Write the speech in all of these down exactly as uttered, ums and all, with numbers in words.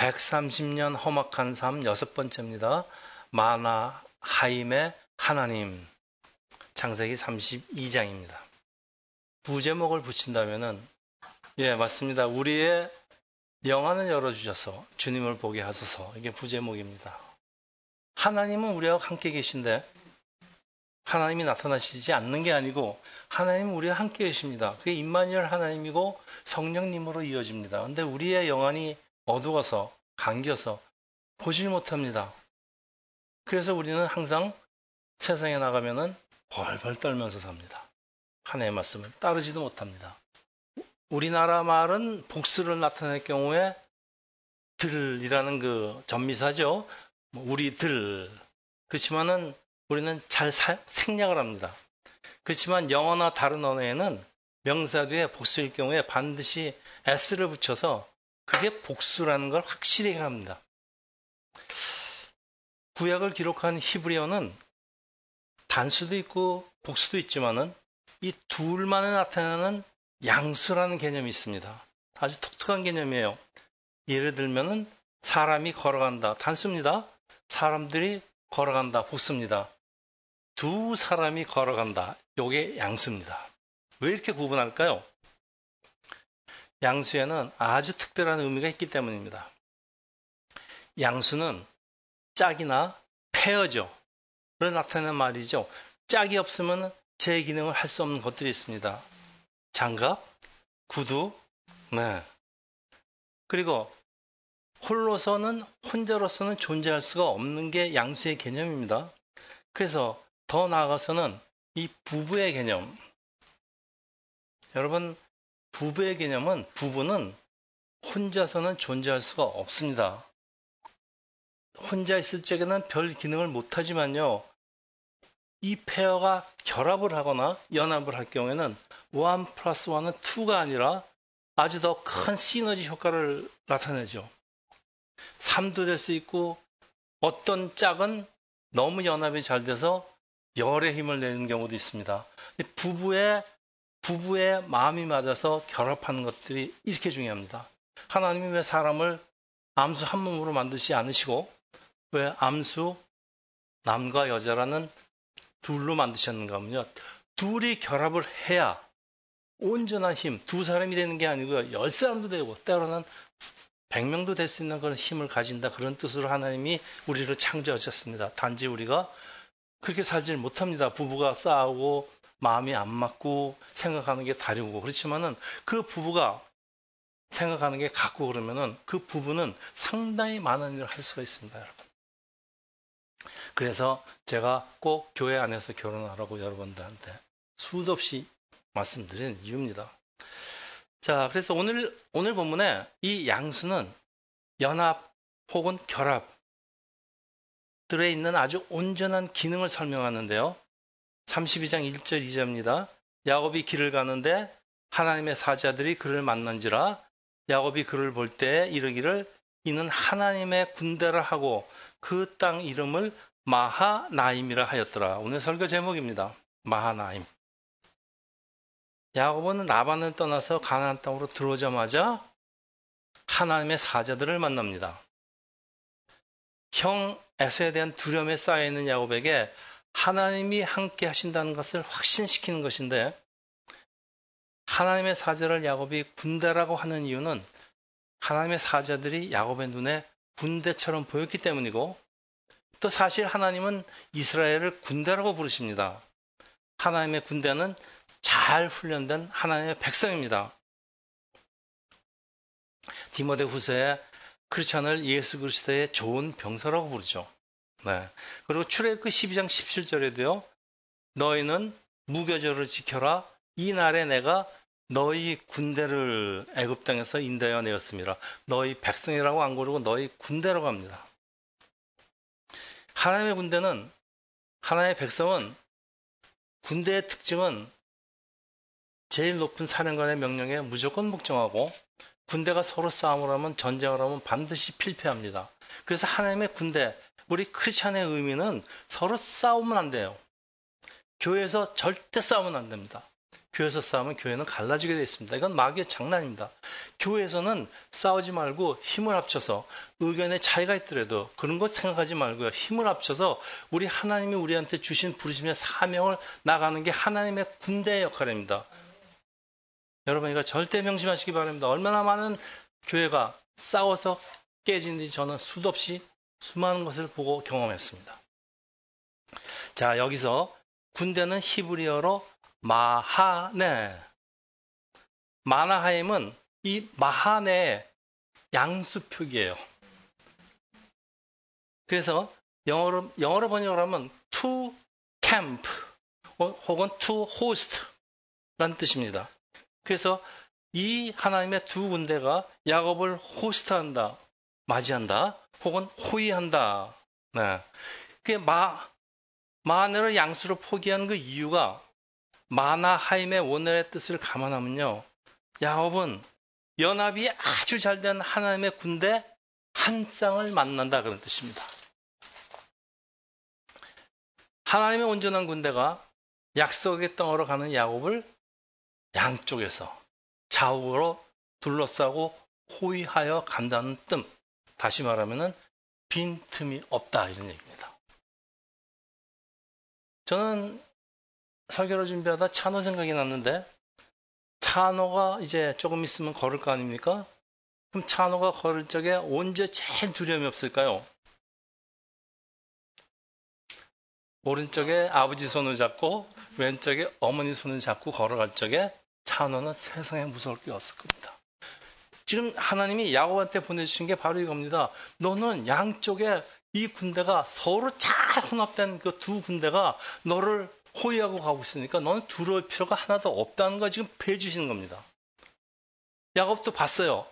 백삼십 년 험악한 삶 여섯 번째입니다. 마나하임의 하나님. 창세기 삼십이 장입니다. 부제목을 붙인다면은, 예, 맞습니다. 우리의 영안을 열어주셔서 주님을 보게 하소서. 이게 부제목입니다. 하나님은 우리와 함께 계신데, 하나님이 나타나시지 않는 게 아니고, 하나님은 우리와 함께 계십니다. 그게 임마누엘 하나님이고 성령님으로 이어집니다. 근데 우리의 영안이 어두워서, 감겨서 보질 못합니다. 그래서 우리는 항상 세상에 나가면은 벌벌 떨면서 삽니다. 하나님의 말씀을 따르지도 못합니다. 우리나라 말은 복수를 나타낼 경우에 들이라는 그 전미사죠. 우리들. 그렇지만은 우리는 잘 사, 생략을 합니다. 그렇지만 영어나 다른 언어에는 명사 뒤에 복수일 경우에 반드시 s를 붙여서 그게 복수라는 걸 확실히 합니다. 구약을 기록한 히브리어는 단수도 있고 복수도 있지만은 이 둘만에 나타나는 양수라는 개념이 있습니다. 아주 독특한 개념이에요. 예를 들면은 사람이 걸어간다. 단수입니다. 사람들이 걸어간다. 복수입니다. 두 사람이 걸어간다. 요게 양수입니다. 왜 이렇게 구분할까요? 양수에는 아주 특별한 의미가 있기 때문입니다. 양수는 짝이나 페어죠. 를 나타내는 말이죠. 짝이 없으면 제 기능을 할 수 없는 것들이 있습니다. 장갑, 구두, 네. 그리고 홀로서는, 혼자로서는 존재할 수가 없는 게 양수의 개념입니다. 그래서 더 나아가서는 이 부부의 개념. 여러분, 부부의 개념은, 부부는 혼자서는 존재할 수가 없습니다. 혼자 있을 적에는 별 기능을 못하지만요, 이 페어가 결합을 하거나 연합을 할 경우에는 일 플러스 일은 이가 아니라 아주 더 큰 시너지 효과를 나타내죠. 삼도 될 수 있고, 어떤 짝은 너무 연합이 잘 돼서 열의 힘을 내는 경우도 있습니다. 부부의 부부의 마음이 맞아서 결합하는 것들이 이렇게 중요합니다. 하나님이 왜 사람을 암수 한 몸으로 만드시지 않으시고 왜 암수 남과 여자라는 둘로 만드셨는가 하면요, 둘이 결합을 해야 온전한 힘, 두 사람이 되는 게 아니고요, 열 사람도 되고 때로는 백 명도 될 수 있는 그런 힘을 가진다, 그런 뜻으로 하나님이 우리를 창조하셨습니다. 단지 우리가 그렇게 살지 못합니다. 부부가 싸우고 마음이 안 맞고 생각하는 게 다르고. 그렇지만은 그 부부가 생각하는 게 같고 그러면은 그 부부는 상당히 많은 일을 할 수가 있습니다, 여러분. 그래서 제가 꼭 교회 안에서 결혼하라고 여러분들한테 수도 없이 말씀드리는 이유입니다. 자, 그래서 오늘 오늘 본문에 이 양수는 연합 혹은 결합 들에 있는 아주 온전한 기능을 설명하는데요. 삼십이 장 일 절 이 절입니다. 야곱이 길을 가는데 하나님의 사자들이 그를 만난지라. 야곱이 그를 볼 때 이르기를 이는 하나님의 군대라 하고 그 땅 이름을 마하나임이라 하였더라. 오늘 설교 제목입니다. 마하나임. 야곱은 라반을 떠나서 가나안 땅으로 들어오자마자 하나님의 사자들을 만납니다. 형 에서에 대한 두려움에 쌓여있는 야곱에게 하나님이 함께 하신다는 것을 확신시키는 것인데, 하나님의 사자를 야곱이 군대라고 하는 이유는 하나님의 사자들이 야곱의 눈에 군대처럼 보였기 때문이고, 또 사실 하나님은 이스라엘을 군대라고 부르십니다. 하나님의 군대는 잘 훈련된 하나님의 백성입니다. 디모데후서에 크리스찬을 예수 그리스도의 좋은 병사라고 부르죠. 네. 그리고 출애굽기 십이 장 십칠 절에도요. 너희는 무교절을 지켜라. 이 날에 내가 너희 군대를 애굽 땅에서 인도하여 내었습니다. 너희 백성이라고 안 부르고 너희 군대라고 합니다. 하나님의 군대는, 하나님의 백성은, 군대의 특징은 제일 높은 사령관의 명령에 무조건 묵종하고, 군대가 서로 싸움을 하면, 전쟁을 하면 반드시 필패합니다. 그래서 하나님의 군대, 우리 크리스찬의 의미는 서로 싸우면 안 돼요. 교회에서 절대 싸우면 안 됩니다. 교회에서 싸우면 교회는 갈라지게 되어 있습니다. 이건 마귀의 장난입니다. 교회에서는 싸우지 말고 힘을 합쳐서 의견의 차이가 있더라도 그런 것 생각하지 말고요. 힘을 합쳐서 우리 하나님이 우리한테 주신 부르심의 사명을 나가는 게 하나님의 군대의 역할입니다. 여러분 이거 절대 명심하시기 바랍니다. 얼마나 많은 교회가 싸워서 깨지는지 저는 수도 없이 수많은 것을 보고 경험했습니다. 자, 여기서 군대는 히브리어로 마하네. 마나하임은 이 마하네의 양수 표기예요. 그래서 영어로, 영어로 번역을 하면 to camp 혹은 to host 라는 뜻입니다. 그래서 이 하나님의 두 군대가 야곱을 호스트한다, 맞이한다, 혹은 호위한다. 네. 그게 마, 마하네를 양수로 포기한 그 이유가 마나하임의 원어의 뜻을 감안하면요. 야곱은 연합이 아주 잘 된 하나님의 군대 한 쌍을 만난다 그런 뜻입니다. 하나님의 온전한 군대가 약속의 땅으로 가는 야곱을 양쪽에서 좌우로 둘러싸고 호위하여 간다는 뜻. 다시 말하면 빈틈이 없다 이런 얘기입니다. 저는 설교를 준비하다 찬호 생각이 났는데 찬호가 이제 조금 있으면 걸을 거 아닙니까? 그럼 찬호가 걸을 적에 언제 제일 두려움이 없을까요? 오른쪽에 아버지 손을 잡고 왼쪽에 어머니 손을 잡고 걸어갈 적에 찬호는 세상에 무서울 게 없을 겁니다. 지금 하나님이 야곱한테 보내주신 게 바로 이겁니다. 너는 양쪽에 이 군대가 서로 잘 혼합된 그 두 군대가 너를 호위하고 가고 있으니까 너는 두려울 필요가 하나도 없다는 거 지금 배주시는 겁니다. 야곱도 봤어요.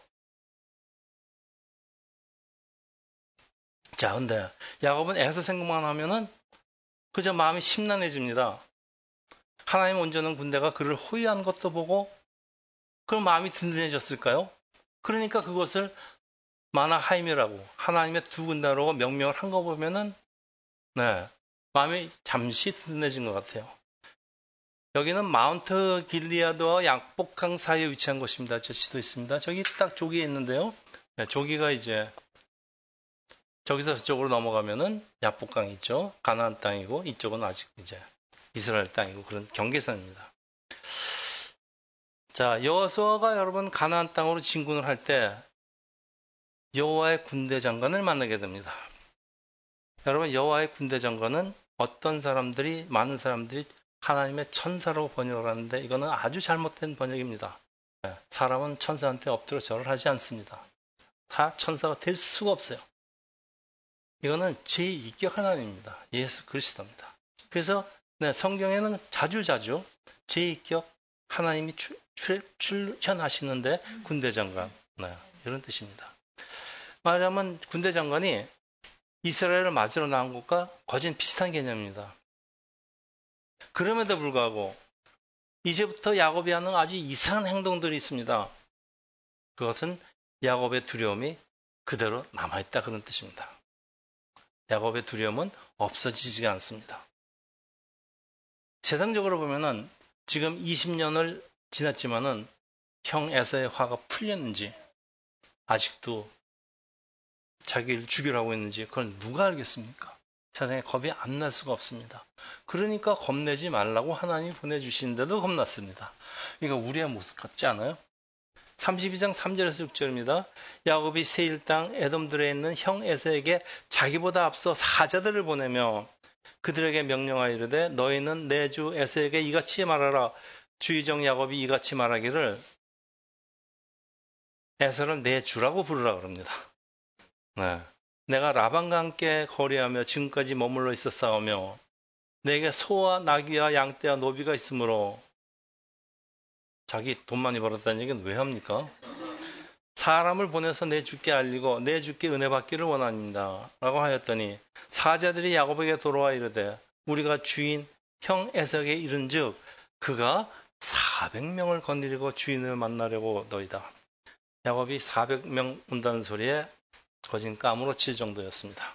자, 근데 야곱은 에서 생각만 하면은 그저 마음이 심란해집니다. 하나님 온전한 군대가 그를 호위한 것도 보고 그럼 마음이 든든해졌을까요? 그러니까 그것을 마나하임이라고 하나님의 두 군대라고 명명을 한 거 보면은 네, 마음이 잠시 든든해진 것 같아요. 여기는 마운트 길리아드와 약복강 사이에 위치한 곳입니다. 저 시도 있습니다. 저기 딱 조기에 있는데요. 네, 조기가 이제 저기서 저쪽으로 넘어가면은 약복강이 있죠. 가나안 땅이고 이쪽은 아직 이제 이스라엘 땅이고 그런 경계선입니다. 자, 여호수아가 여러분 가나안 땅으로 진군을 할 때 여호와의 군대 장관을 만나게 됩니다. 여러분 여호와의 군대 장관은 어떤 사람들이 많은 사람들이 하나님의 천사라고 번역을 하는데 이거는 아주 잘못된 번역입니다. 사람은 천사한테 엎드려 절을 하지 않습니다. 다 천사가 될 수가 없어요. 이거는 제이격 하나님입니다. 예수 그리스도입니다. 그래서 네, 성경에는 자주자주 제이격 하나님이 출, 출, 출현하시는데 군대 장관 네, 이런 뜻입니다. 말하자면 군대 장관이 이스라엘을 맞으러 나온 것과 거진 비슷한 개념입니다. 그럼에도 불구하고 이제부터 야곱이 하는 아주 이상한 행동들이 있습니다. 그것은 야곱의 두려움이 그대로 남아있다 그런 뜻입니다. 야곱의 두려움은 없어지지가 않습니다. 세상적으로 보면은 지금 이십 년을 지났지만은 형 에서의 화가 풀렸는지 아직도 자기를 죽이려 하고 있는지 그걸 누가 알겠습니까? 세상에 겁이 안 날 수가 없습니다. 그러니까 겁내지 말라고 하나님이 보내주시는데도 겁났습니다. 그러니까 우리의 모습 같지 않아요? 삼십이 장 삼 절에서 육 절입니다. 야곱이 세일 땅 에돔들에 있는 형 에서에게 자기보다 앞서 사자들을 보내며 그들에게 명령하여 이르되 너희는 내 주 에서에게 이같이 말하라. 주의종 야곱이 이같이 말하기를 에서를 내 주라고 부르라 그럽니다. 네. 내가 라반과 함께 거래하며 지금까지 머물러 있었사오며 내게 소와 나귀와 양떼와 노비가 있으므로 자기 돈 많이 벌었다는 얘기는 왜 합니까? 사람을 보내서 내 주께 알리고 내 주께 은혜 받기를 원합니다. 라고 하였더니 사자들이 야곱에게 돌아와 이르되 우리가 주인 형 에서에게 이른즉 그가 사백 명을 거느리고 주인을 만나려고 너희다. 야곱이 사백 명 온다는 소리에 거진 까무러칠 정도였습니다.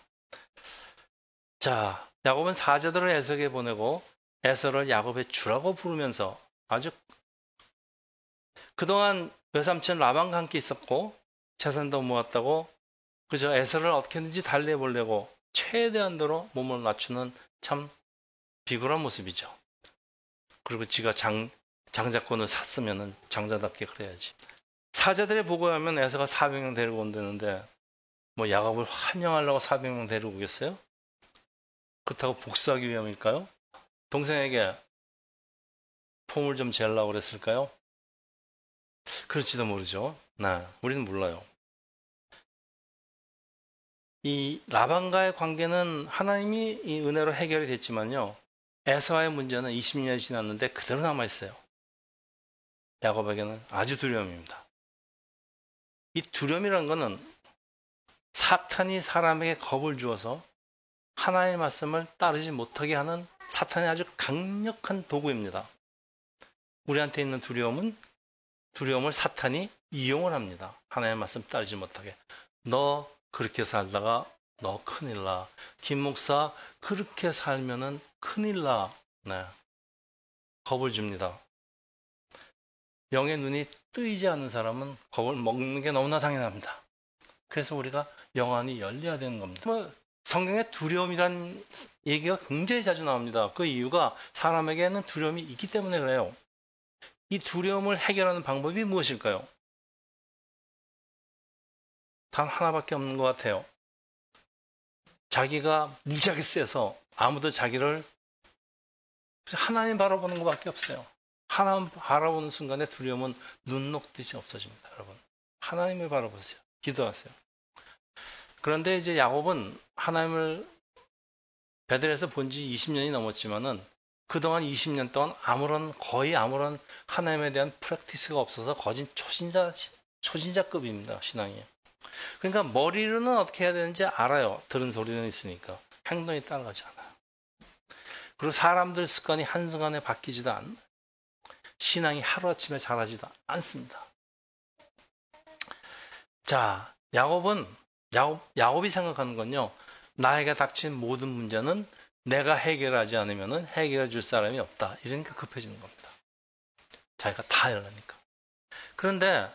자, 야곱은 사자들을 에서에게 보내고 에서를 야곱의 주라고 부르면서 아주 그동안 외삼촌 라반과 함께 있었고 재산도 모았다고 그저 에서를 어떻게든지 달래보려고 최대한도로 몸을 낮추는 참 비굴한 모습이죠. 그리고 지가 장, 장자권을 샀으면 장자답게 그래야지. 사자들의 보고에 하면 에서가 사백 명 데리고 온다는데 뭐 야곱을 환영하려고 사백 명 데리고 오겠어요? 그렇다고 복수하기 위함일까요? 동생에게 폼을 좀 재려고 그랬을까요? 그럴지도 모르죠. 네, 우리는 몰라요. 이 라반과의 관계는 하나님이 이 은혜로 해결이 됐지만요. 에서와의 문제는 이십 년이 지났는데 그대로 남아있어요. 야곱에게는 아주 두려움입니다. 이 두려움이라는 것은 사탄이 사람에게 겁을 주어서 하나님의 말씀을 따르지 못하게 하는 사탄의 아주 강력한 도구입니다. 우리한테 있는 두려움은 두려움을 사탄이 이용을 합니다. 하나님의 말씀 따르지 못하게. 너 그렇게 살다가 너 큰일 나. 김 목사 그렇게 살면은 큰일 나. 네. 겁을 줍니다. 영의 눈이 뜨이지 않는 사람은 겁을 먹는 게 너무나 당연합니다. 그래서 우리가 영안이 열려야 되는 겁니다. 뭐 성경에 두려움이란 얘기가 굉장히 자주 나옵니다. 그 이유가 사람에게는 두려움이 있기 때문에 그래요. 이 두려움을 해결하는 방법이 무엇일까요? 단 하나밖에 없는 것 같아요. 자기가 무지하게 세서 아무도 자기를 하나님 바라보는 것밖에 없어요. 하나님 바라보는 순간에 두려움은 눈 녹듯이 없어집니다. 여러분, 하나님을 바라보세요. 기도하세요. 그런데 이제 야곱은 하나님을 베들에서 본 지 이십 년이 넘었지만은 그동안 이십 년 동안 아무런 거의 아무런 하나님에 대한 프랙티스가 없어서 거진 초신자 초신자급입니다. 신앙이. 그러니까 머리로는 어떻게 해야 되는지 알아요. 들은 소리는 있으니까. 행동이 따라가지 않아요. 그리고 사람들 습관이 한순간에 바뀌지도 않아요. 신앙이 하루아침에 자라지도 않습니다. 자, 야곱은 야곱, 야곱이 생각하는 건요. 나에게 닥친 모든 문제는 내가 해결하지 않으면 해결해 줄 사람이 없다. 이러니까 급해지는 겁니다. 자기가 다 하려니까. 그런데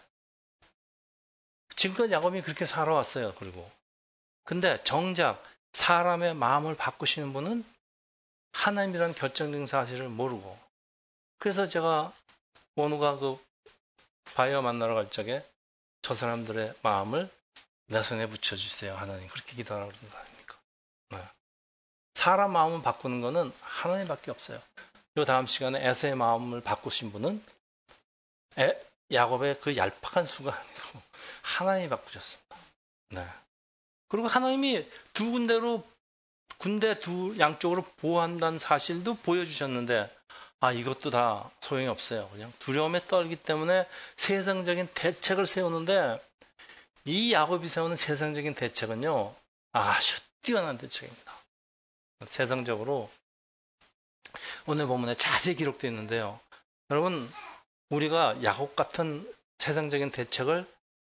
지금까지 야곱이 그렇게 살아왔어요. 그리고 근데 정작 사람의 마음을 바꾸시는 분은 하나님이라는 결정적인 사실을 모르고, 그래서 제가 원우가 그 바이오 만나러 갈 적에 저 사람들의 마음을 내 손에 붙여주세요. 하나님 그렇게 기도하라고 그러는 거 아닙니까? 네. 사람 마음을 바꾸는 거는 하나님밖에 없어요. 이 다음 시간에 에서의 마음을 바꾸신 분은 에, 야곱의 그 얄팍한 수가 아니고 하나님이 바꾸셨습니다. 네. 그리고 하나님이 두 군데로 군대 두 양쪽으로 보호한다는 사실도 보여주셨는데, 아, 이것도 다 소용이 없어요. 그냥 두려움에 떨기 때문에 세상적인 대책을 세우는데, 이 야곱이 세우는 세상적인 대책은요, 아주 뛰어난 대책입니다. 세상적으로 오늘 본문에 자세히 기록되어 있는데요. 여러분, 우리가 야곱 같은 세상적인 대책을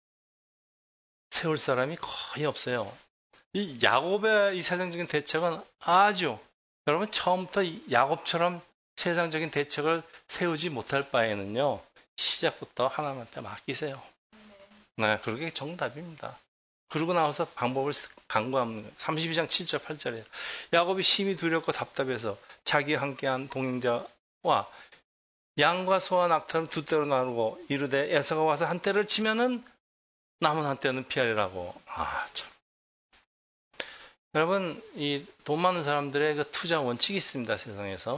세울 사람이 거의 없어요. 이 야곱의 이 세상적인 대책은 아주, 여러분 처음부터 야곱처럼 세상적인 대책을 세우지 못할 바에는요, 시작부터 하나님한테 맡기세요. 네, 그게 정답입니다. 그러고 나와서 방법을 강구합니다. 삼십이 장 칠 절 팔 절에 야곱이 심히 두렵고 답답해서 자기와 함께한 동행자와 양과 소와 낙타를 두 떼로 나누고 이르되 에서가 와서 한 떼를 치면은 남은 한 떼는 피하리라고. 아, 참. 여러분, 이 돈 많은 사람들의 그 투자 원칙이 있습니다, 세상에서.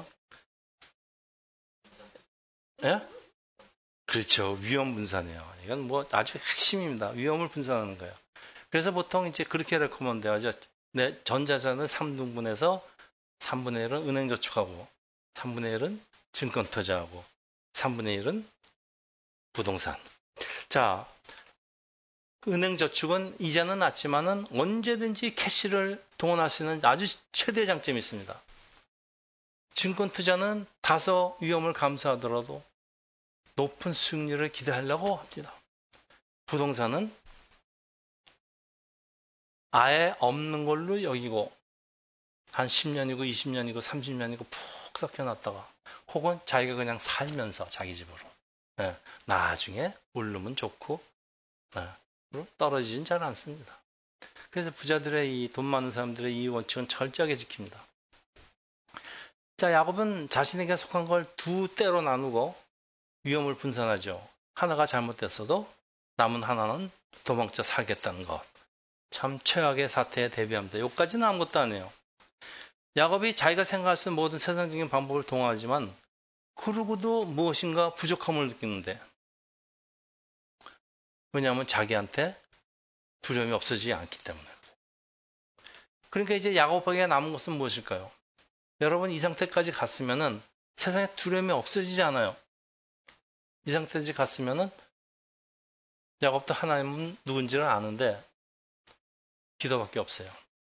예? 그렇죠. 위험 분산이에요. 이건 뭐 아주 핵심입니다. 위험을 분산하는 거예요. 그래서 보통 이제 그렇게 레코먼드 하죠. 내 전자산을 삼 등분해서 삼분의 일은 은행저축하고, 삼분의 일은 증권투자하고, 삼분의 일은 부동산. 자, 은행저축은 이자는 낮지만은 언제든지 캐시를 동원할 수 있는 아주 최대의 장점이 있습니다. 증권투자는 다소 위험을 감수하더라도 높은 수익률을 기대하려고 합니다. 부동산은 아예 없는 걸로 여기고 한 십 년이고 이십 년이고 삼십 년이고 푹 섞여놨다가, 혹은 자기가 그냥 살면서 자기 집으로 예, 나중에 오르면 좋고 예, 떨어지진 잘 않습니다. 그래서 부자들의 이 돈 많은 사람들의 이 원칙은 철저하게 지킵니다. 자, 야곱은 자신에게 속한 걸 두 때로 나누고 위험을 분산하죠. 하나가 잘못됐어도 남은 하나는 도망쳐 살겠다는 것. 참 최악의 사태에 대비합니다. 여기까지는 아무것도 아니에요. 야곱이 자기가 생각할 수 있는 모든 세상적인 방법을 동원하지만 그러고도 무엇인가 부족함을 느끼는데, 왜냐하면 자기한테 두려움이 없어지지 않기 때문에. 그러니까 이제 야곱에게 남은 것은 무엇일까요? 여러분, 이 상태까지 갔으면은 세상에 두려움이 없어지지 않아요. 이 상태까지 갔으면은 야곱도 하나님은 누군지를 아는데 기도밖에 없어요.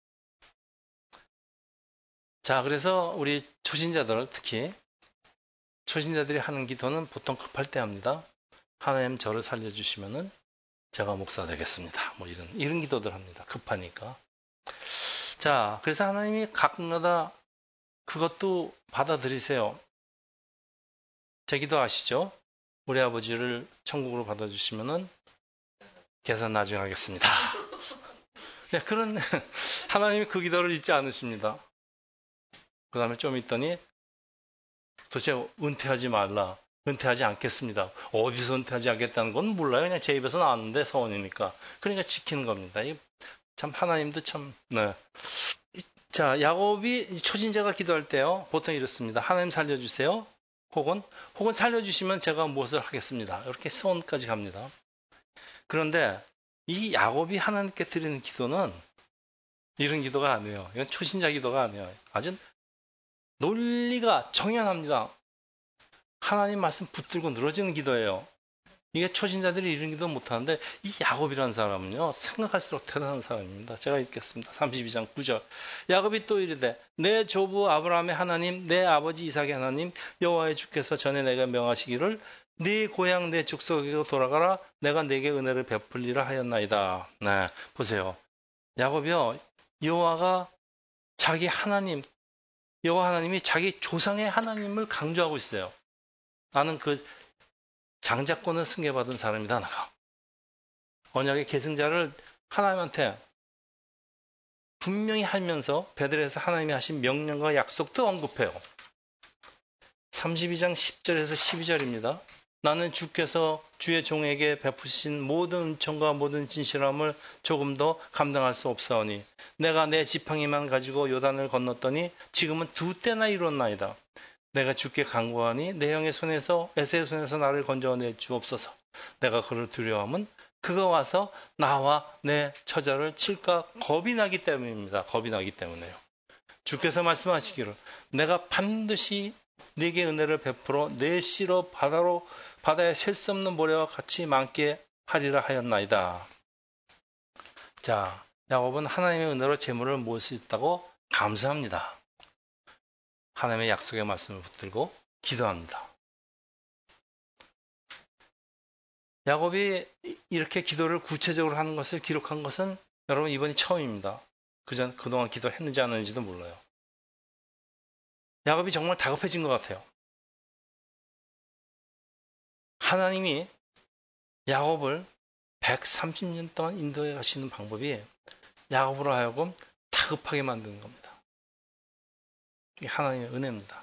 자, 그래서 우리 초신자들, 특히 초신자들이 하는 기도는 보통 급할 때 합니다. 하나님 저를 살려주시면은 제가 목사 되겠습니다. 뭐 이런 이런 기도들 합니다. 급하니까. 자, 그래서 하나님이 가끔가다 그것도 받아들이세요. 제 기도 아시죠? 우리 아버지를 천국으로 받아주시면은 계산 나중에 하겠습니다. 네, 그런 하나님이 그 기도를 잊지 않으십니다. 그 다음에 좀 있더니 도대체 은퇴하지 말라. 은퇴하지 않겠습니다. 어디서 은퇴하지 않겠다는 건 몰라요. 그냥 제 입에서 나왔는데 서원이니까. 그러니까 지키는 겁니다. 참 하나님도 참. 네. 자, 야곱이 초신자가 기도할 때요. 보통 이렇습니다. 하나님 살려주세요. 혹은 혹은 살려주시면 제가 무엇을 하겠습니다. 이렇게 서원까지 갑니다. 그런데 이 야곱이 하나님께 드리는 기도는 이런 기도가 아니에요. 이건 초신자 기도가 아니에요. 아주 논리가 정연합니다. 하나님 말씀 붙들고 늘어지는 기도예요. 이게 초신자들이 이런 기도 못하는데 이 야곱이라는 사람은요, 생각할수록 대단한 사람입니다. 제가 읽겠습니다. 삼십이 장 구 절. 야곱이 또 이르되 내 조부 아브라함의 하나님, 내 아버지 이삭의 하나님 여호와의 주께서 전에 내가 명하시기를 네 고향 내 족속에로 돌아가라. 내가 네게 은혜를 베풀리라 하였나이다. 네, 보세요. 야곱이요, 여호와가 자기 하나님, 여호와 하나님이 자기 조상의 하나님을 강조하고 있어요. 나는 그 장자권을 승계받은 사람이다, 나가. 언약의 계승자를 하나님한테 분명히 하면서 베들레헴에서 하나님이 하신 명령과 약속도 언급해요. 삼십이 장 십 절에서 십이 절입니다. 나는 주께서 주의 종에게 베푸신 모든 은총과 모든 진실함을 조금 더 감당할 수 없사오니 내가 내 지팡이만 가지고 요단을 건넜더니 지금은 두 때나 이뤘나이다. 내가 주께 간구하니 내 형의 손에서 에세의 손에서 나를 건져내 주옵소서. 내가 그를 두려워하면 그가 와서 나와 내 처자를 칠까 겁이 나기 때문입니다. 겁이 나기 때문에요. 주께서 말씀하시기를 내가 반드시 네게 은혜를 베풀어 내 씨로 바다로 바다에 셀 수 없는 모래와 같이 많게 하리라 하였나이다. 자, 야곱은 하나님의 은혜로 재물을 모을 수 있다고 감사합니다. 하나님의 약속의 말씀을 붙들고 기도합니다. 야곱이 이렇게 기도를 구체적으로 하는 것을 기록한 것은 여러분 이번이 처음입니다. 그전 그동안 기도했는지 안 했는지도 몰라요. 야곱이 정말 다급해진 것 같아요. 하나님이 야곱을 백삼십 년 동안 인도해 가시는 방법이 야곱으로 하여금 다급하게 만드는 겁니다. 이게 하나님의 은혜입니다.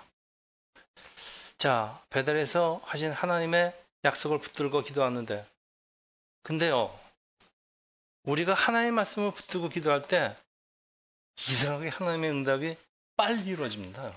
자, 베델에서 하신 하나님의 약속을 붙들고 기도하는데, 근데요, 우리가 하나님의 말씀을 붙들고 기도할 때 이상하게 하나님의 응답이 빨리 이루어집니다.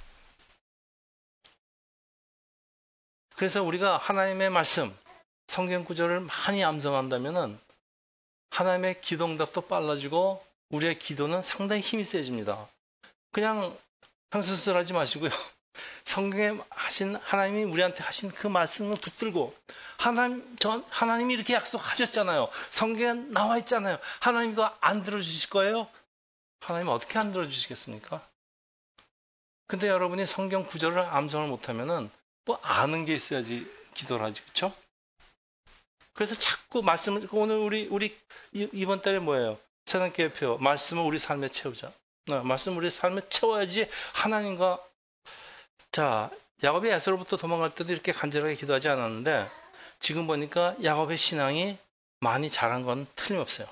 그래서 우리가 하나님의 말씀, 성경 구절을 많이 암송한다면 하나님의 기도응답도 빨라지고 우리의 기도는 상당히 힘이 세집니다. 그냥 평소스러하지 마시고요. 성경에 하신 하나님이 우리한테 하신 그 말씀을 붙들고 하나님, 전 하나님이 이렇게 약속하셨잖아요. 성경에 나와 있잖아요. 하나님 이거 안 들어주실 거예요? 하나님 어떻게 안 들어주시겠습니까? 근데 여러분이 성경 구절을 암송을 못하면은 뭐 아는 게 있어야지 기도를 하지, 그렇죠? 그래서 자꾸 말씀을 오늘 우리 우리 이번 달에 뭐예요? 세상교회표 말씀을 우리 삶에 채우자. 네, 말씀을 우리 삶에 채워야지 하나님과 자 야곱이 에서로부터 도망갈 때도 이렇게 간절하게 기도하지 않았는데 지금 보니까 야곱의 신앙이 많이 자란 건 틀림없어요.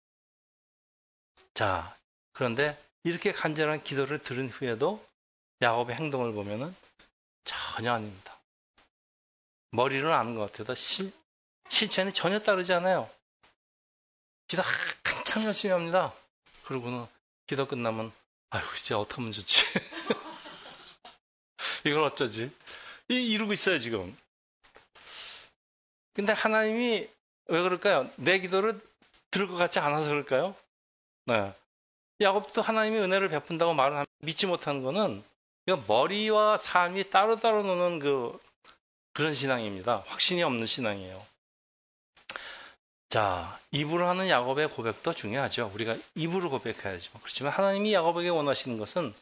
자, 그런데 이렇게 간절한 기도를 들은 후에도 야곱의 행동을 보면은 전혀 아닙니다. 머리로는 아는 것 같아도 실, 실천이 전혀 따르지 않아요. 기도 한참 열심히 합니다. 그러고는 기도 끝나면 아이고 이제 어떡하면 좋지. 이걸 어쩌지? 이러고 있어요 지금. 근데 하나님이 왜 그럴까요? 내 기도를 들을 것 같지 않아서 그럴까요? 네. 야곱도 하나님이 은혜를 베푼다고 말을 하면 믿지 못하는 거는 머리와 삶이 따로따로 노는 그, 그런 신앙입니다. 확신이 없는 신앙이에요. 자, 입으로 하는 야곱의 고백도 중요하죠. 우리가 입으로 고백해야죠. 그렇지만 하나님이 야곱에게 원하시는 것은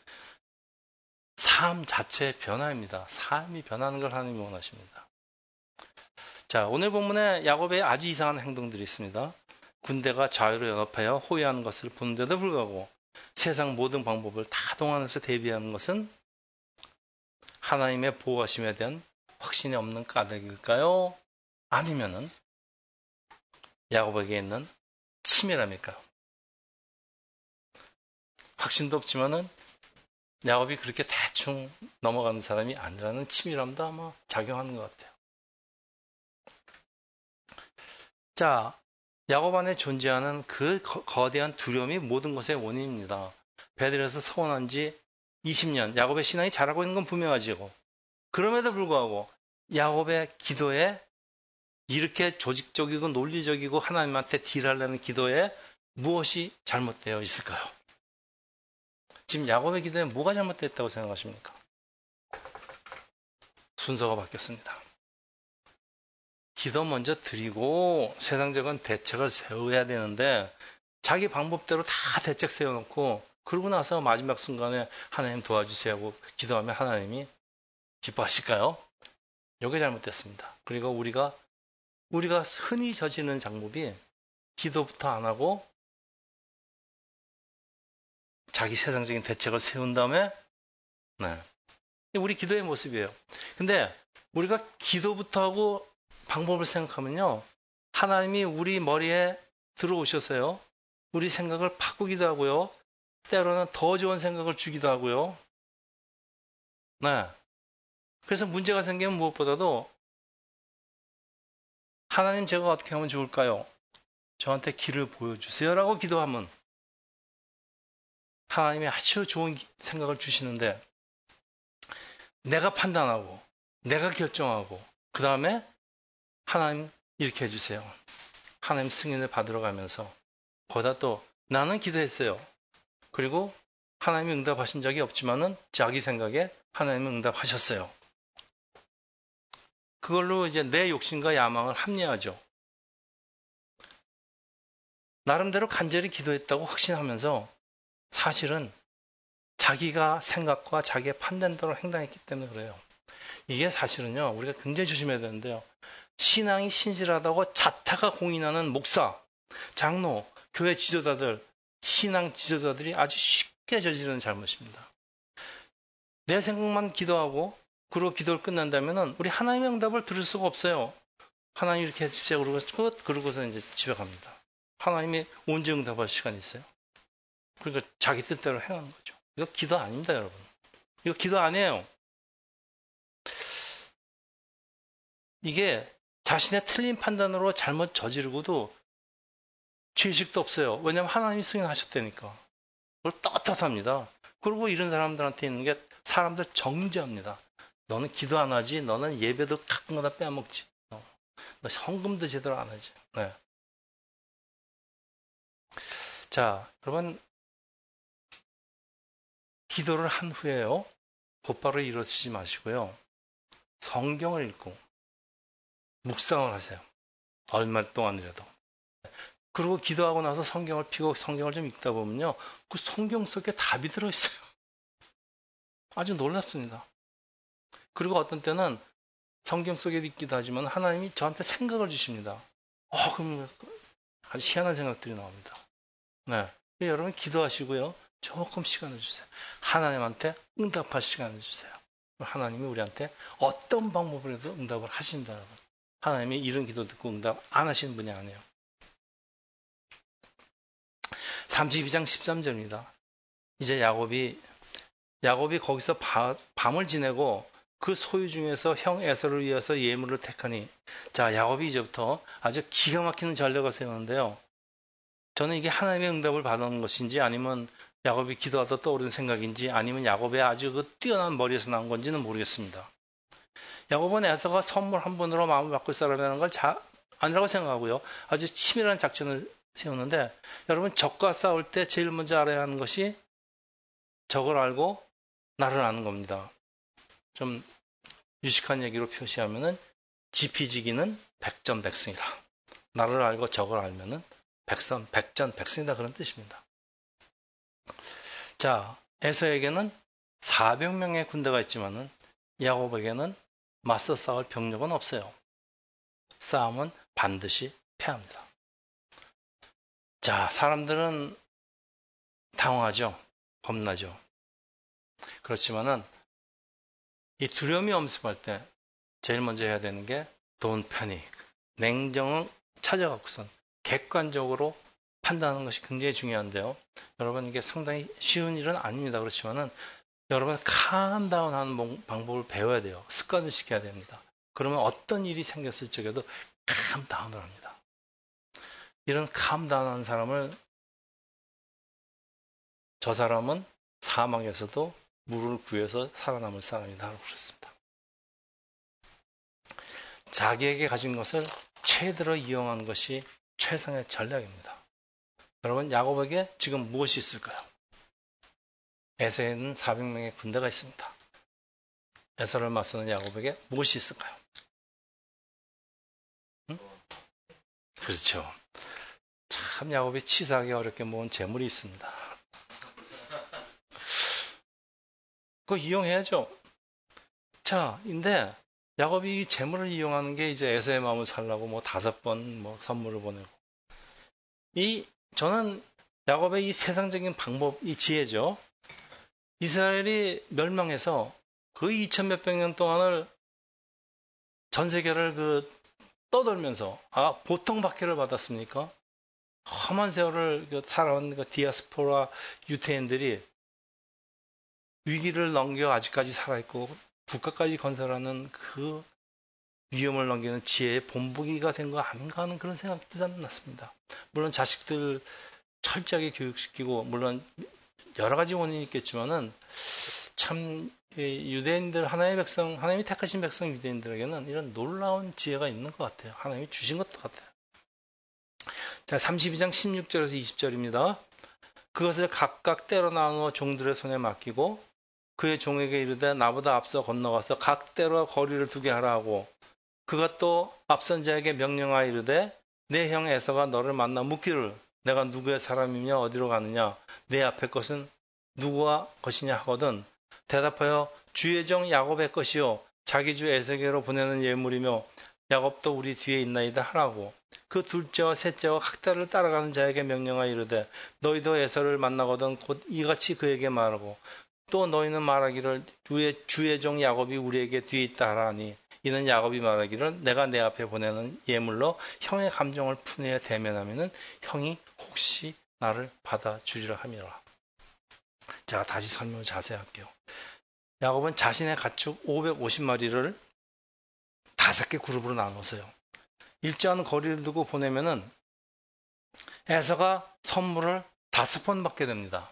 삶 자체의 변화입니다. 삶이 변하는 걸 하나님이 원하십니다. 자, 오늘 본문에 야곱의 아주 이상한 행동들이 있습니다. 군대가 자유로 연합하여 호위하는 것을 보는데도 불구하고 세상 모든 방법을 다 동원해서 대비하는 것은 하나님의 보호하심에 대한 확신이 없는 까닭일까요? 아니면은 야곱에게 있는 치밀함일까요? 확신도 없지만은 야곱이 그렇게 대충 넘어가는 사람이 아니라는 치밀함도 아마 작용하는 것 같아요. 자, 야곱 안에 존재하는 그 거대한 두려움이 모든 것의 원인입니다. 베들레헴에서 서원한 지 이십 년, 야곱의 신앙이 자라고 있는 건 분명하지요. 그럼에도 불구하고 야곱의 기도에 이렇게 조직적이고 논리적이고 하나님한테 딜하려는 기도에 무엇이 잘못되어 있을까요? 지금 야곱의 기도에 뭐가 잘못되었다고 생각하십니까? 순서가 바뀌었습니다. 기도 먼저 드리고 세상적인 대책을 세워야 되는데 자기 방법대로 다 대책 세워놓고 그러고 나서 마지막 순간에 하나님 도와주세요 하고 기도하면 하나님이 기뻐하실까요? 이게 잘못됐습니다. 그리고 우리가 우리가 흔히 저지르는 장법이 기도부터 안 하고 자기 세상적인 대책을 세운 다음에 네. 우리 기도의 모습이에요. 근데 우리가 기도부터 하고 방법을 생각하면요. 하나님이 우리 머리에 들어오셔서요. 우리 생각을 바꾸기도 하고요. 때로는 더 좋은 생각을 주기도 하고요. 네. 그래서 문제가 생기면 무엇보다도 하나님 제가 어떻게 하면 좋을까요? 저한테 길을 보여주세요 라고 기도하면 하나님이 아주 좋은 생각을 주시는데 내가 판단하고 내가 결정하고 그 다음에 하나님 이렇게 해주세요. 하나님 승인을 받으러 가면서 거기다 또 나는 기도했어요. 그리고 하나님이 응답하신 적이 없지만은 자기 생각에 하나님은 응답하셨어요. 그걸로 이제 내 욕심과 야망을 합리화하죠. 나름대로 간절히 기도했다고 확신하면서 사실은 자기가 생각과 자기의 판단대로 행동했기 때문에 그래요. 이게 사실은요, 우리가 굉장히 조심해야 되는데요. 신앙이 신실하다고 자타가 공인하는 목사, 장로, 교회 지도자들, 신앙 지도자들이 아주 쉽게 저지르는 잘못입니다. 내 생각만 기도하고 그리고 기도를 끝난다면은 우리 하나님의 응답을 들을 수가 없어요. 하나님 이렇게 해주세요. 그러고 끝 그러고서 이제 집에 갑니다. 하나님이 언제 응답할 시간이 있어요? 그러니까 자기 뜻대로 행하는 거죠. 이거 기도 아닙니다, 여러분. 이거 기도 아니에요. 이게 자신의 틀린 판단으로 잘못 저지르고도 죄식도 없어요. 왜냐하면 하나님이 승인하셨다니까. 그걸 떳떳합니다. 그리고 이런 사람들한테 있는 게 사람들 정죄합니다. 너는 기도 안 하지. 너는 예배도 가끔가다 빼먹지. 너, 너 헌금도 제대로 안 하지. 네. 자, 여러분 기도를 한 후에요. 곧바로 일어서지 마시고요. 성경을 읽고 묵상을 하세요. 얼마 동안이라도. 그리고 기도하고 나서 성경을 펴고 성경을 좀 읽다 보면요. 그 성경 속에 답이 들어있어요. 아주 놀랍습니다. 그리고 어떤 때는 성경 속에 있기도 하지만 하나님이 저한테 생각을 주십니다. 어, 그럼 아주 희한한 생각들이 나옵니다. 네. 여러분 기도하시고요. 조금 시간을 주세요. 하나님한테 응답할 시간을 주세요. 하나님이 우리한테 어떤 방법으로도 응답을 하신다. 하나님이 이런 기도 듣고 응답 안 하시는 분이 아니에요. 삼십이 장 십삼 절입니다. 이제 야곱이 야곱이 거기서 바, 밤을 지내고 그 소유 중에서 형 에서를 위해서 예물을 택하니, 자, 야곱이 이제부터 아주 기가 막히는 전략을 세우는데요. 저는 이게 하나님의 응답을 받은 것인지, 아니면 야곱이 기도하다 떠오른 생각인지, 아니면 야곱의 아주 그 뛰어난 머리에서 나온 건지는 모르겠습니다. 야곱은 에서가 선물 한 번으로 마음을 바꿀 사람이라는 걸 자, 아니라고 생각하고요. 아주 치밀한 작전을 세우는데, 여러분, 적과 싸울 때 제일 먼저 알아야 하는 것이 적을 알고 나를 아는 겁니다. 좀 유식한 얘기로 표시하면은 지피지기는 백전백승이다. 나를 알고 적을 알면은 백선, 백전백승이다, 그런 뜻입니다. 자, 에서에게는 사백 명의 군대가 있지만은 야곱에게는 맞서 싸울 병력은 없어요. 싸움은 반드시 패합니다. 자, 사람들은 당황하죠. 겁나죠. 그렇지만은 이 두려움이 엄습할 때 제일 먼저 해야 되는 게 don't panic. 냉정을 찾아갖고선 객관적으로 판단하는 것이 굉장히 중요한데요. 여러분, 이게 상당히 쉬운 일은 아닙니다. 그렇지만은 여러분, calm down 하는 방법을 배워야 돼요. 습관을 시켜야 됩니다. 그러면 어떤 일이 생겼을 적에도 calm down을 합니다. 이런 calm down 하는 사람을, 저 사람은 사막에서도 물을 구해서 살아남을 사람이다 라고 그랬습니다. 자기에게 가진 것을 최대로 이용하는 것이 최상의 전략입니다. 여러분, 야곱에게 지금 무엇이 있을까요? 에서에는 사백 명의 군대가 있습니다. 에서를 맞서는 야곱에게 무엇이 있을까요? 응? 그렇죠. 참 야곱이 치사하기 어렵게 모은 재물이 있습니다. 그거 이용해야죠. 자, 근데 야곱이 이 재물을 이용하는 게 이제 에서의 마음을 살라고 뭐 다섯 번 뭐 선물을 보내고, 이 저는 야곱의 이 세상적인 방법, 이 지혜죠. 이스라엘이 멸망해서 그 이천 몇백 년 동안을 전 세계를 그 떠돌면서, 아, 보통 박해를 받았습니까? 험한 세월을 살아온 그 디아스포라 유태인들이 위기를 넘겨 아직까지 살아있고 국가까지 건설하는 그 위험을 넘기는 지혜의 본보기가 된 거 아닌가 하는 그런 생각도 났습니다. 물론 자식들 철저하게 교육시키고, 물론 여러 가지 원인이 있겠지만은 참 유대인들, 하나님의 백성, 하나님이 택하신 백성 유대인들에게는 이런 놀라운 지혜가 있는 것 같아요. 하나님이 주신 것도 같아요. 자, 삼십이 장 십육 절에서 이십 절입니다. 그것을 각각 때로 나누어 종들의 손에 맡기고 그의 종에게 이르되 나보다 앞서 건너가서 각 때로 거리를 두게 하라 하고, 그가 또 앞선 자에게 명령하여 이르되 내 형 에서가 너를 만나 묻기를 내가 누구의 사람이며 어디로 가느냐, 내 앞에 것은 누구와 것이냐 하거든 대답하여 주의 종 야곱의 것이요 자기 주 에서에게로 보내는 예물이며 야곱도 우리 뒤에 있나이다 하라고, 그 둘째와 셋째와 각자를 따라가는 자에게 명령하여 이르되 너희도 에서를 만나거든 곧 이같이 그에게 말하고, 또 너희는 말하기를 주의, 주의 종 야곱이 우리에게 뒤에 있다 하라니, 이는 야곱이 말하기를 내가 내 앞에 보내는 예물로 형의 감정을 푸내어 대면하면은 형이 혹시 나를 받아주리라 함이라. 제가 다시 설명을 자세히 할게요. 야곱은 자신의 가축 오백오십 마리를 다섯 개 그룹으로 나눴어요. 일정한 거리를 두고 보내면은 에서가 선물을 다섯 번 받게 됩니다.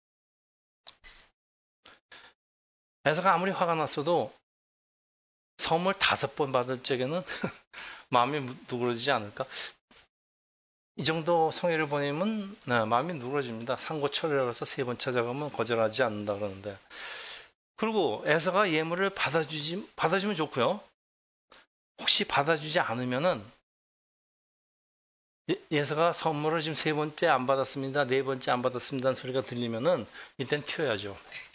에서가 아무리 화가 났어도 선물 다섯 번 받을 적에는 마음이 누그러지지 않을까? 이 정도 성의를 보내면 네, 마음이 누그러집니다. 상고철이라고 해서 세 번 찾아가면 거절하지 않는다 그러는데, 그리고 에서가 예물을 받아주지, 받아주면 좋고요. 혹시 받아주지 않으면은 예서가 선물을 지금 세 번째 안 받았습니다, 네 번째 안 받았습니다 하는 소리가 들리면은 이땐 튀어야죠.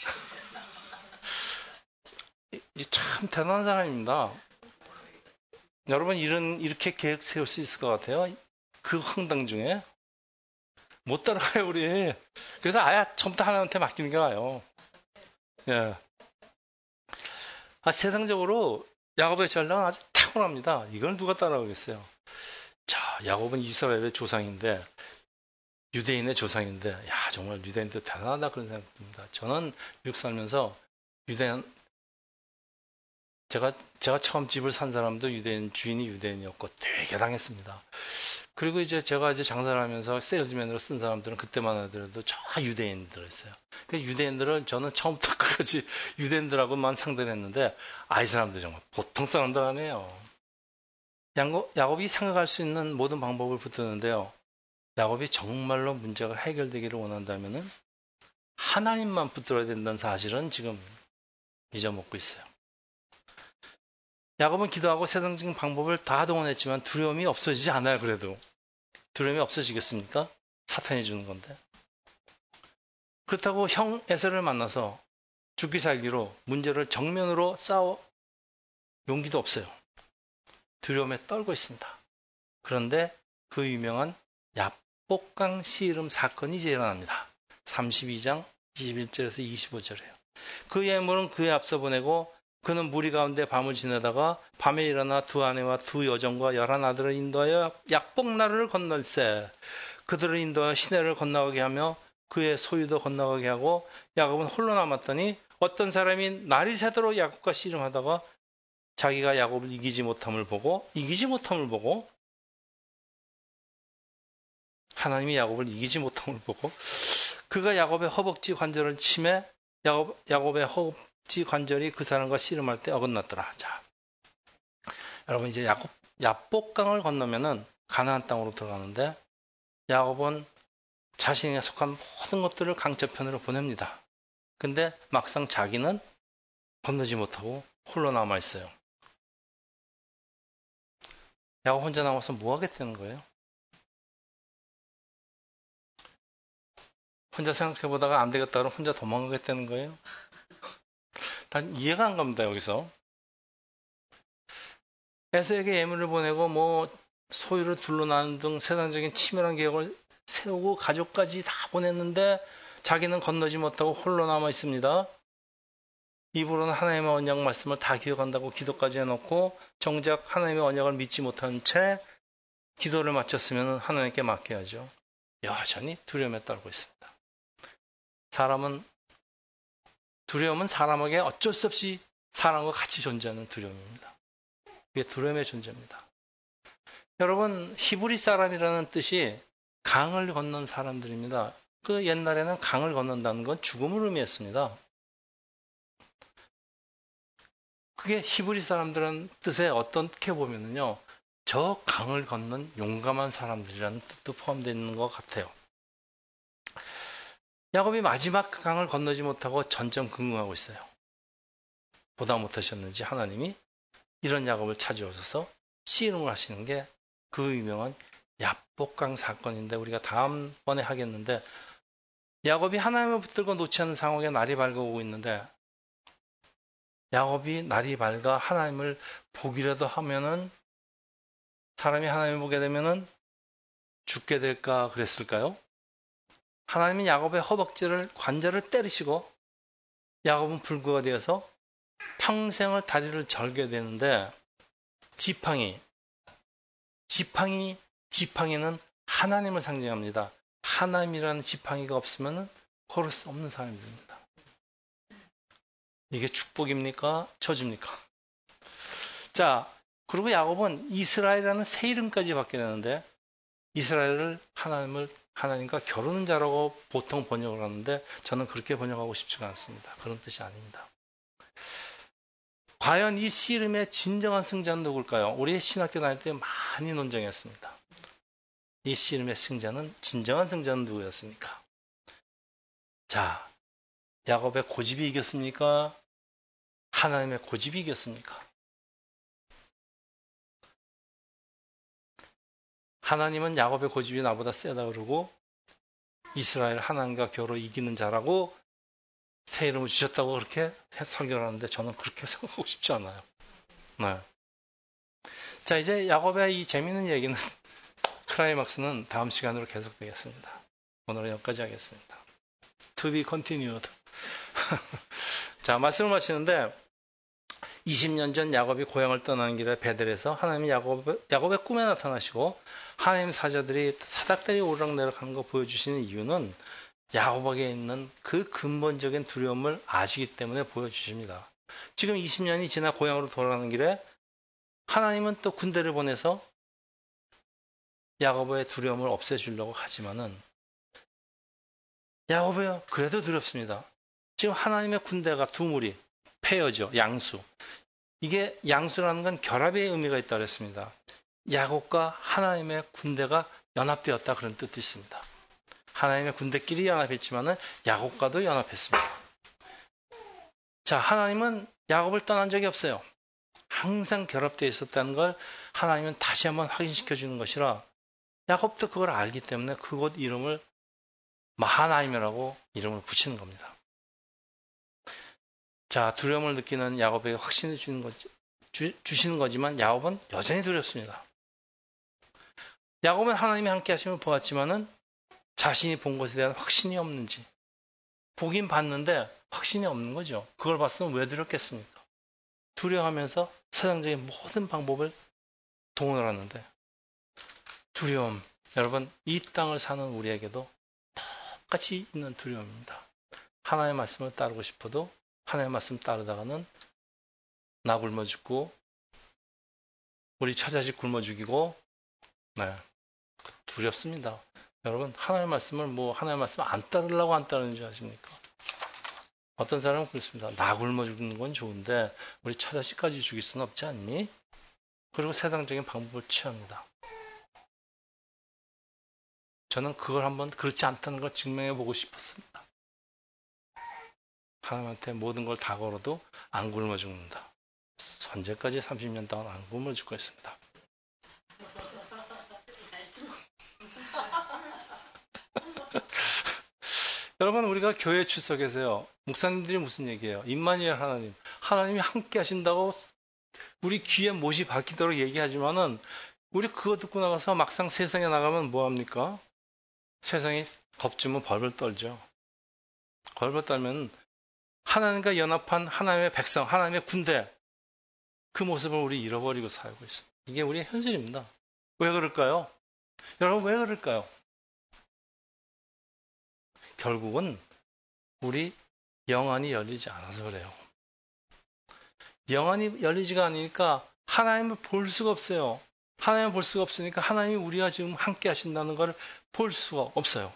참 대단한 사람입니다. 여러분, 이런 이렇게 계획 세울 수 있을 것 같아요? 그 황당 중에 못 따라가요 우리. 그래서 아예 처음부터 하나님한테 맡기는 게 나아요. 예. 아, 세상적으로 야곱의 전략은 아주 탁월합니다. 이걸 누가 따라오겠어요? 자, 야곱은 이스라엘의 조상인데, 유대인의 조상인데, 야, 정말 유대인들 대단하다 그런 생각이 듭니다. 저는 미국 살면서 유대인, 제가, 제가 처음 집을 산 사람도 유대인, 주인이 유대인이었고 되게 당했습니다. 그리고 이제 제가 이제 장사를 하면서 세일즈맨으로 쓴 사람들은 그때만 하더라도 다 유대인들이었어요. 그 유대인들을 저는 처음부터 끝까지 유대인들하고만 상대를 했는데, 아, 이 사람들 정말 보통 사람들 아니에요. 야곱이 생각할 수 있는 모든 방법을 붙드는데요. 야곱이 정말로 문제가 해결되기를 원한다면은 하나님만 붙들어야 된다는 사실은 지금 잊어먹고 있어요. 야곱은 기도하고 세상적인 방법을 다 동원했지만 두려움이 없어지지 않아요. 그래도 두려움이 없어지겠습니까? 사탄이 주는 건데. 그렇다고 형 에서를 만나서 죽기 살기로 문제를 정면으로 싸워 용기도 없어요. 두려움에 떨고 있습니다. 그런데 그 유명한 야복강 씨름 사건이 이제 일어납니다. 삼십이 장 이십일 절에서 이십오 절이에요. 그 예물은 그에 앞서 보내고 그는 무리 가운데 밤을 지내다가 밤에 일어나 두 아내와 두 여종과 열한 아들을 인도하여 약복나루를 건널세. 그들을 인도하여 시내를 건너가게 하며 그의 소유도 건너가게 하고 야곱은 홀로 남았더니 어떤 사람이 날이 새도록 야곱과 씨름하다가 자기가 야곱을 이기지 못함을 보고 이기지 못함을 보고 하나님이 야곱을 이기지 못함을 보고 그가 야곱의 허벅지 관절을 치매 야곱, 야곱의 허벅지 관절이 그 사람과 씨름할 때 어긋났더라. 자, 여러분 이제 야곱, 야복강을 건너면은 가나안 땅으로 들어가는데 야곱은 자신에 속한 모든 것들을 강저편으로 보냅니다. 근데 막상 자기는 건너지 못하고 홀로 남아 있어요. 야곱 혼자 남아서 뭐 하겠다는 거예요? 혼자 생각해보다가 안 되겠다 그러면 혼자 도망가겠다는 거예요? 난 이해가 안 갑니다, 여기서. 에서에게 예물을 보내고 뭐 소유를 둘러나는 등 세상적인 치밀한 계획을 세우고 가족까지 다 보냈는데 자기는 건너지 못하고 홀로 남아 있습니다. 입으로는 하나님의 언약 말씀을 다 기억한다고 기도까지 해놓고 정작 하나님의 언약을 믿지 못한 채 기도를 마쳤으면 하나님께 맡겨야죠. 여전히 두려움에 떨고 있습니다. 사람은 두려움은 사람에게 어쩔 수 없이 사람과 같이 존재하는 두려움입니다. 이게 두려움의 존재입니다. 여러분, 히브리 사람이라는 뜻이 강을 건넌 사람들입니다. 그 옛날에는 강을 건넌다는 건 죽음을 의미했습니다. 그게 히브리 사람들은 뜻에 어떻게 보면은요, 저 강을 건넌 용감한 사람들이라는 뜻도 포함되어 있는 것 같아요. 야곱이 마지막 그 강을 건너지 못하고 전전긍긍하고 있어요. 보다 못하셨는지 하나님이 이런 야곱을 찾아오셔서 씨름을 하시는 게 그 유명한 야복강 사건인데 우리가 다음번에 하겠는데 야곱이 하나님을 붙들고 놓지 않는 상황에 날이 밝아오고 있는데 야곱이 날이 밝아 하나님을 보기라도 하면은 사람이 하나님을 보게 되면은 죽게 될까 그랬을까요? 하나님은 야곱의 허벅지를 관절을 때리시고 야곱은 불구가 되어서 평생을 다리를 절게 되는데 지팡이 지팡이 지팡이는 하나님을 상징합니다. 하나님이라는 지팡이가 없으면 걸을 수 없는 사람들입니다. 이게 축복입니까? 저주입니까? 자, 그리고 야곱은 이스라엘이라는 새 이름까지 받게 되는데 이스라엘을 하나님을 하나님과 겨루는 자라고 보통 번역을 하는데 저는 그렇게 번역하고 싶지가 않습니다. 그런 뜻이 아닙니다. 과연 이 씨름의 진정한 승자는 누굴까요? 우리 신학교 다닐 때 많이 논쟁했습니다. 이 씨름의 승자는 진정한 승자는 누구였습니까? 자, 야곱의 고집이 이겼습니까? 하나님의 고집이 이겼습니까? 하나님은 야곱의 고집이 나보다 세다 그러고 이스라엘 하나님과 겨루 이기는 자라고 새 이름을 주셨다고 그렇게 설교를 하는데 저는 그렇게 생각하고 싶지 않아요. 네. 자, 이제 야곱의 이 재미있는 얘기는 클라이막스는 다음 시간으로 계속되겠습니다. 오늘은 여기까지 하겠습니다. To be continued. 자, 말씀을 마치는데 이십 년 전 야곱이 고향을 떠나는 길에 베델에서 하나님이 야곱, 야곱의 꿈에 나타나시고 하나님 사자들이 사닥다리 오르락내리락 하는 거 보여주시는 이유는 야곱에게 있는 그 근본적인 두려움을 아시기 때문에 보여주십니다. 지금 이십 년이 지나 고향으로 돌아가는 길에 하나님은 또 군대를 보내서 야곱의 두려움을 없애주려고 하지만은 야곱이 그래도 두렵습니다. 지금 하나님의 군대가 두 무리, 페어죠. 양수. 이게 양수라는 건 결합의 의미가 있다고 했습니다. 야곱과 하나님의 군대가 연합되었다 그런 뜻도 있습니다. 하나님의 군대끼리 연합했지만은 야곱과도 연합했습니다. 자, 하나님은 야곱을 떠난 적이 없어요. 항상 결합되어 있었다는 걸 하나님은 다시 한번 확인시켜 주는 것이라 야곱도 그걸 알기 때문에 그곳 이름을 마하나임이라고 이름을 붙이는 겁니다. 자, 두려움을 느끼는 야곱에게 확신을 주는 거지, 주, 주시는 거지만 야곱은 여전히 두렵습니다. 야곱은 하나님이 함께 하심을 보았지만은 자신이 본 것에 대한 확신이 없는지, 보긴 봤는데 확신이 없는 거죠. 그걸 봤으면 왜 두렵겠습니까? 두려워하면서 세상적인 모든 방법을 동원을 하는데 두려움, 여러분 이 땅을 사는 우리에게도 똑같이 있는 두려움입니다. 하나님의 말씀을 따르고 싶어도 하나님의 말씀 따르다가는 나 굶어 죽고 우리 처자식 굶어 죽이고 네, 두렵습니다. 여러분 하나님의 말씀을 뭐 하나님의 말씀 안 따르려고 안 따르는 줄 아십니까? 어떤 사람은 그렇습니다. 나 굶어 죽는 건 좋은데 우리 처자식까지 죽일 수는 없지 않니? 그리고 세상적인 방법을 취합니다. 저는 그걸 한번 그렇지 않다는 걸 증명해 보고 싶었습니다. 하나님한테 모든 걸 다 걸어도 안 굶어 죽는다. 현재까지 삼십 년 동안 안 굶어 죽고 있습니다. 여러분 우리가 교회 출석해서요. 목사님들이 무슨 얘기해요? 임마누엘 하나님. 하나님이 함께 하신다고 우리 귀에 못이 박히도록 얘기하지만은 우리 그거 듣고 나가서 막상 세상에 나가면 뭐합니까? 세상이 겁주면 벌벌 떨죠. 벌벌 떨면 하나님과 연합한 하나님의 백성, 하나님의 군대 그 모습을 우리 잃어버리고 살고 있어요. 이게 우리의 현실입니다. 왜 그럴까요? 여러분 왜 그럴까요? 결국은 우리 영안이 열리지 않아서 그래요. 영안이 열리지가 않으니까 하나님을 볼 수가 없어요. 하나님을 볼 수가 없으니까 하나님이 우리와 지금 함께 하신다는 것을 볼 수가 없어요.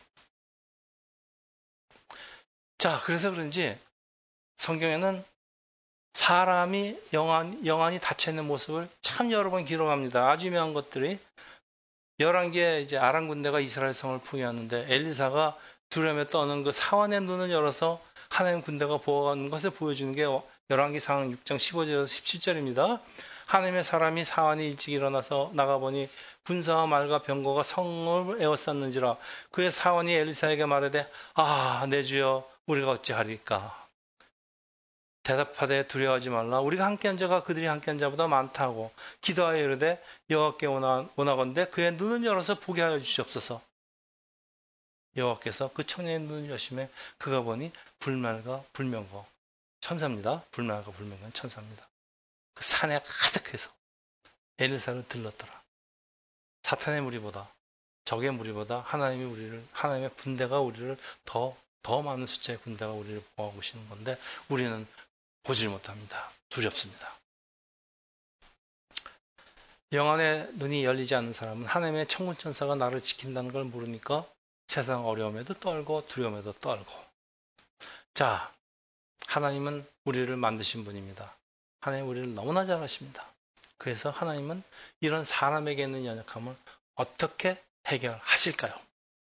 자, 그래서 그런지 성경에는 사람이 영안, 영안이 닫혀있는 모습을 참 여러 번 기록합니다. 아주 유명한 것들이 열왕기에 이제 아람 군대가 이스라엘 성을 포위하는데 엘리사가 두려움에 떠는 그 사원의 눈을 열어서 하나님 군대가 보호하는 것을 보여주는 게 열왕기상 육 장 십오 절에서 십칠 절입니다. 하나님의 사람이 사원이 일찍 일어나서 나가보니 군사와 말과 병거가 성을 에워쌌는지라 그의 사원이 엘리사에게 말하되 아, 내 주여 우리가 어찌하리까? 대답하되 두려워하지 말라. 우리가 함께한 자가 그들이 함께한 자보다 많다고 기도하여 이르되 여호와께 원하건대 그의 눈을 열어서 보게 하여 주시옵소서. 여호와께서 그 청년의 눈을 여심해 그가 보니 불말과 불명거 천사입니다. 불말과 불명거는 천사입니다. 그 산에 가득해서 엘리사를 들렀더라. 사탄의 무리보다 적의 무리보다 하나님이 우리를 하나님의 군대가 우리를 더 더 많은 숫자의 군대가 우리를 보호하고 계시는 건데 우리는 보질 못합니다. 두렵습니다. 영안의 눈이 열리지 않는 사람은 하나님의 천군천사가 나를 지킨다는 걸 모르니까 세상 어려움에도 떨고 두려움에도 떨고. 자, 하나님은 우리를 만드신 분입니다. 하나님 우리를 너무나 잘 아십니다. 그래서 하나님은 이런 사람에게 있는 연약함을 어떻게 해결하실까요?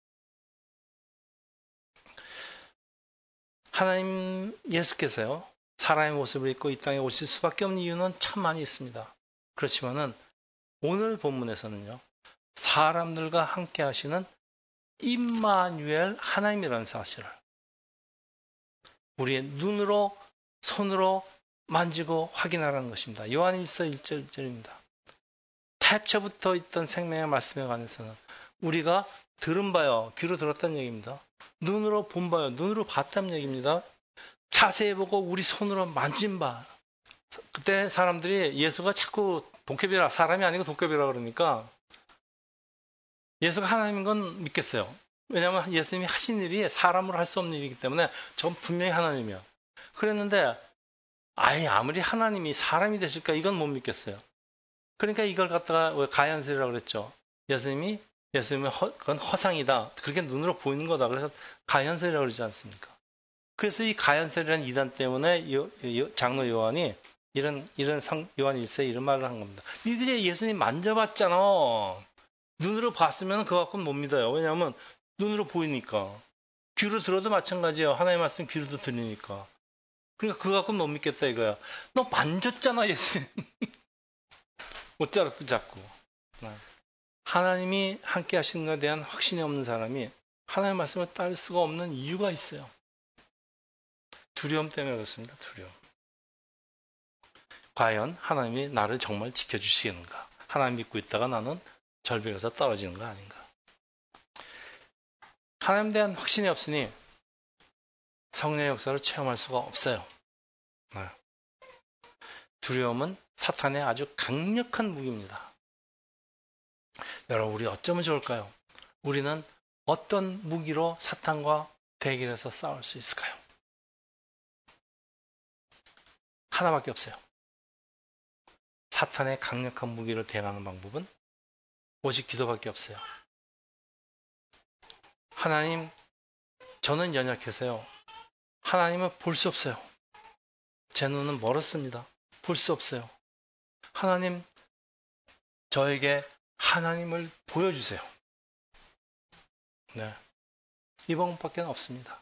하나님 예수께서요. 사람의 모습을 입고 이 땅에 오실 수밖에 없는 이유는 참 많이 있습니다. 그렇지만은 오늘 본문에서는요. 사람들과 함께 하시는 임마누엘 하나님이라는 사실을 우리의 눈으로 손으로 만지고 확인하라는 것입니다. 요한 일서 일 절입니다. 태초부터 있던 생명의 말씀에 관해서는 우리가 들은 바요, 귀로 들었다는 얘기입니다. 눈으로 본 바요, 눈으로 봤다는 얘기입니다. 자세히 보고 우리 손으로 만진 바, 그때 사람들이 예수가 자꾸 도깨비라, 사람이 아니고 도깨비라 그러니까 예수가 하나님인 건 믿겠어요. 왜냐하면 예수님이 하신 일이 사람으로 할 수 없는 일이기 때문에 전 분명히 하나님이야. 그랬는데 아예 아무리 하나님이 사람이 되실까 이건 못 믿겠어요. 그러니까 이걸 갖다가 가연설이라고 그랬죠. 예수님이 예수님은 허, 그건 허상이다. 그렇게 눈으로 보이는 거다. 그래서 가연설이라고 그러지 않습니까? 그래서 이 가연설이라는 이단 때문에 요, 요, 장로 요한이 이런 이런 성 요한 일 세 이런 말을 한 겁니다. 니들이 예수님 만져봤잖아. 눈으로 봤으면 그거 갖고는 못 믿어요. 왜냐하면 눈으로 보이니까. 귀로 들어도 마찬가지예요. 하나님의 말씀 귀로도 들리니까. 그러니까 그거 갖고는 못 믿겠다 이거야. 너 만졌잖아 예수님. 못 자르고 자꾸. 하나님이 함께 하시는 것에 대한 확신이 없는 사람이 하나님의 말씀을 따를 수가 없는 이유가 있어요. 두려움 때문에 그렇습니다. 두려움. 과연 하나님이 나를 정말 지켜주시겠는가? 하나님 믿고 있다가 나는 절벽에서 떨어지는 거 아닌가? 하나님에 대한 확신이 없으니 성령의 역사를 체험할 수가 없어요. 두려움은 사탄의 아주 강력한 무기입니다. 여러분, 우리 어쩌면 좋을까요? 우리는 어떤 무기로 사탄과 대결해서 싸울 수 있을까요? 하나밖에 없어요. 사탄의 강력한 무기를 대항하는 방법은 오직 기도밖에 없어요. 하나님, 저는 연약해서요. 하나님은 볼 수 없어요. 제 눈은 멀었습니다. 볼 수 없어요. 하나님, 저에게 하나님을 보여주세요. 네, 이 방법밖에 없습니다.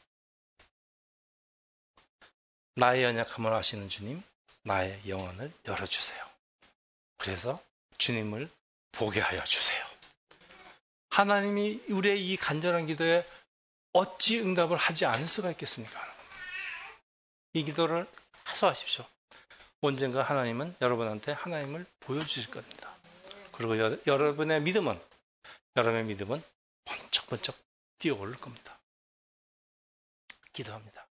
나의 연약함을 아시는 주님, 나의 영혼을 열어주세요. 그래서 주님을 보게 하여 주세요. 하나님이 우리의 이 간절한 기도에 어찌 응답을 하지 않을 수가 있겠습니까? 이 기도를 하소하십시오. 언젠가 하나님은 여러분한테 하나님을 보여주실 겁니다. 그리고 여, 여러분의 믿음은 여러분의 믿음은 번쩍번쩍 뛰어오를 겁니다. 기도합니다.